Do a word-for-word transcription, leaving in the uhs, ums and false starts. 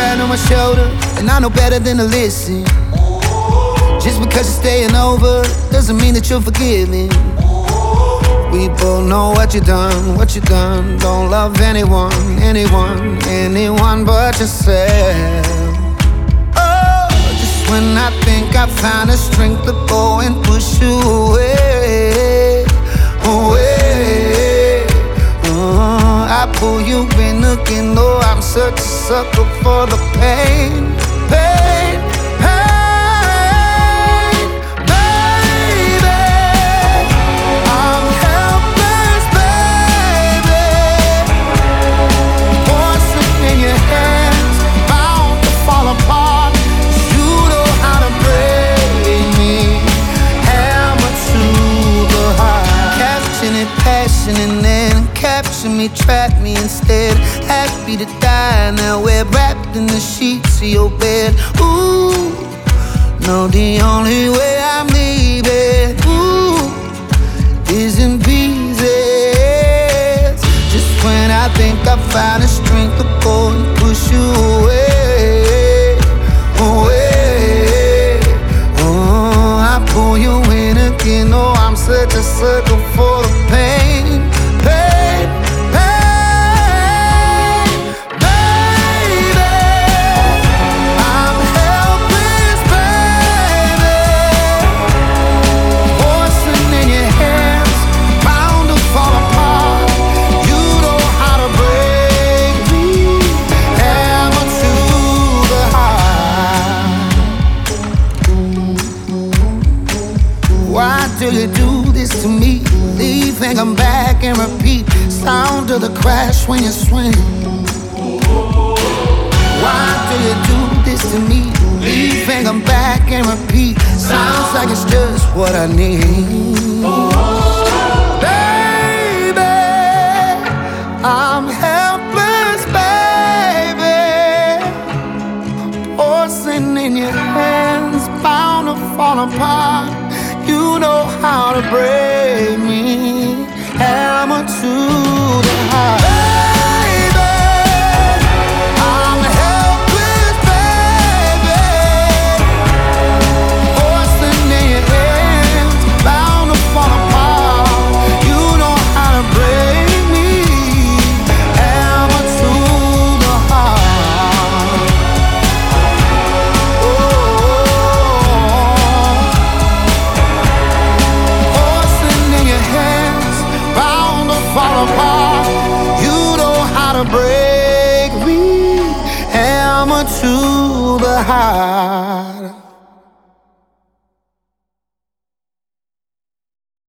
crying on my shoulder, and I know better than to listen. Just because you're staying over doesn't mean that you're forgiving. We both know what you done, what you done. Don't love anyone, anyone, anyone but yourself. Oh, just when I think I found the strength to go and push you away, away. Uh, I pull you in again, though I'm such a sucker for the pain, pain, pain. And then capture me, trap me instead. Happy to die now, we're wrapped in the sheets of your bed. Ooh, no, the only way I'm leaving, ooh, is in pieces. Just when I think I found the strength to go and push you away, away. Oh, I pull you in again, oh, I'm such a sucker for the pain. Why do you do this to me? Leave and come back and repeat. Sound of the crash when you swing. Why do you do this to me? Leave and come back and repeat. Sounds like it's just what I need. Baby, I'm helpless, baby. Porcelain in your hands, bound to fall apart. You know how to break me, hammer to the heart. Baby, I'm helpless, baby. Porcelain in your hands, bound to fall apart. You know how to break me, hammer to the heart. Oh. Fall apart, you know how to break me, hammer to the heart.